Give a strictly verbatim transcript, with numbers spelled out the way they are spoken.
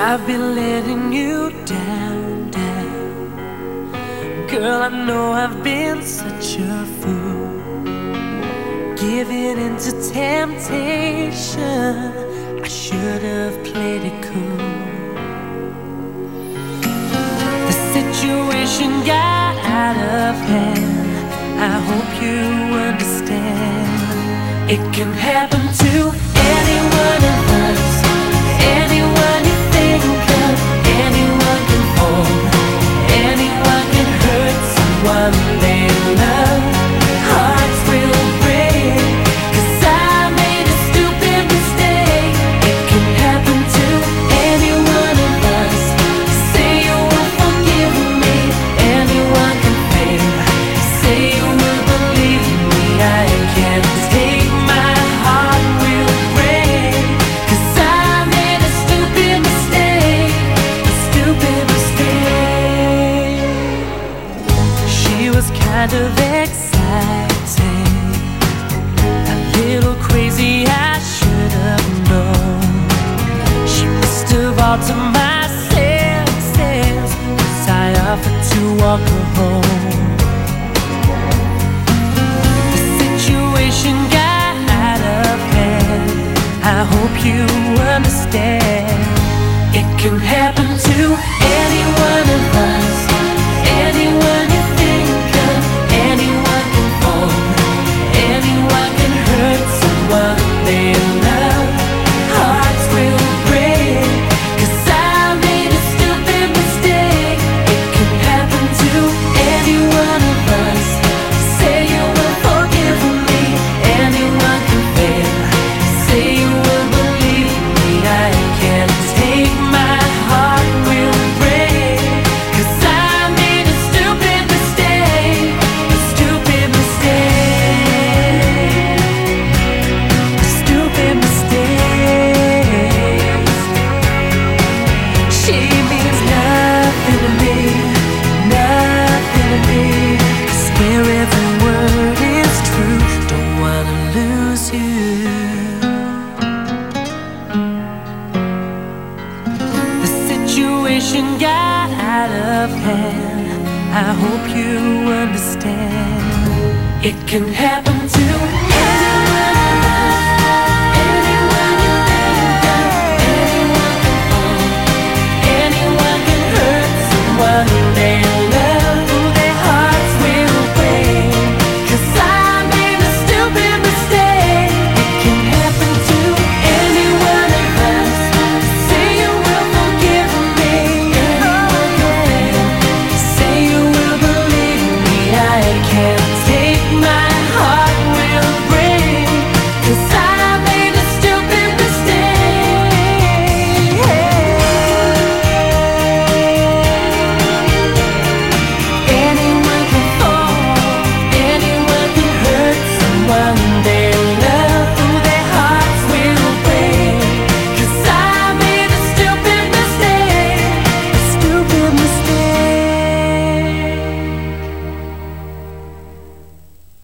I've been letting you down, down. Girl, I know I've been such a fool, giving into temptation. I should have played it cool. The situation got out of hand. I hope you understand. It can happen to any one of us. Anyone you think of, anyone can fall, anyone can hurt someone they love. Hearts will break, 'cause I made a stupid mistake. It can happen to any one of us. Say you will forgive me, anyone can fail. Say you will believe me, I can't take my heart will break, 'cause I made a stupid mistake, a stupid mistake. She was kind of exciting, a little crazy, I should have known. She must have altered my senses, 'cause I offered to walk her home. The situation got out of hand. I hope you understand. It can happen to any one of us. Anyone you think of, anyone can fall, anyone can hurt someone they love. Hearts will break, 'cause I made a stupid mistake. It can happen to any one of us. Say you will forgive me, anyone can fail. Say you will believe me, I can't take my heart will break, 'cause I made a stupid mistake, a stupid mistake, a stupid mistake. She means nothing to me, nothing to me. I swear every word is true, don't wanna lose you. The situation got out of hand. I hope you understand. It can happen to